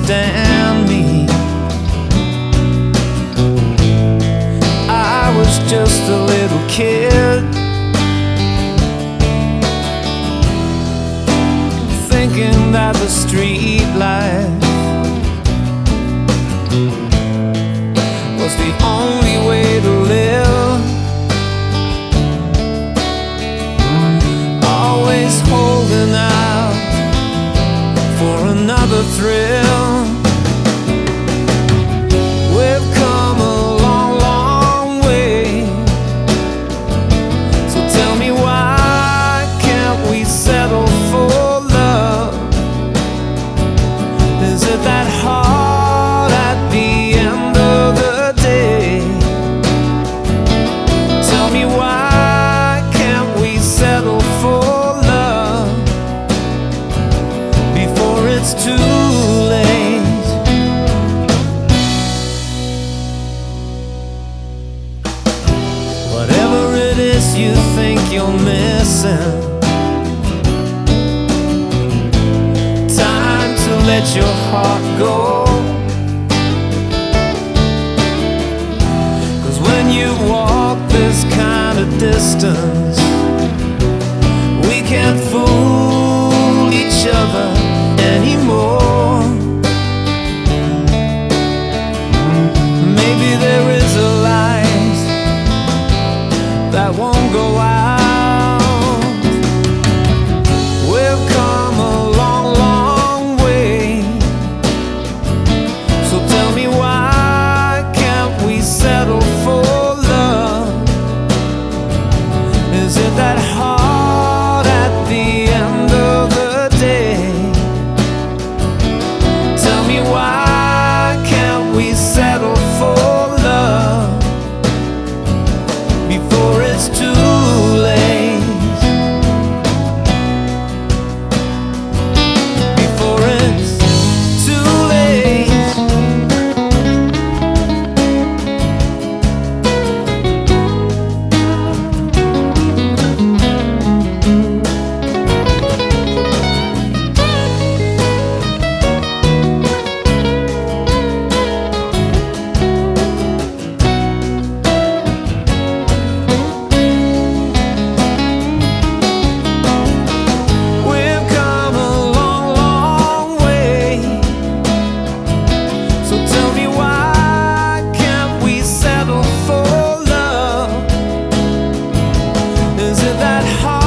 understand me. I was just a little kid, thinking that the street life was the only way to live. Always holding out for another thrill. We've come a long, long way. So tell me, why can't we settle for love? Is it that hard at the end of the day? Tell me, why can't we settle for love before it's too late? Whatever it is you think you're missing, time to let your heart go. 'Cause when you walk this kind of distance, we can't fool each other anymore. Maybe there is a light that won't go out. We've come a long, long way. So tell me, why can't we settle for love? Is it that hard at the end of the day? Tell me, why can't we settle for love before it's too late? Before it's too late. We've come a long, long way. So tell me, why can't we settle for love? Is it that hard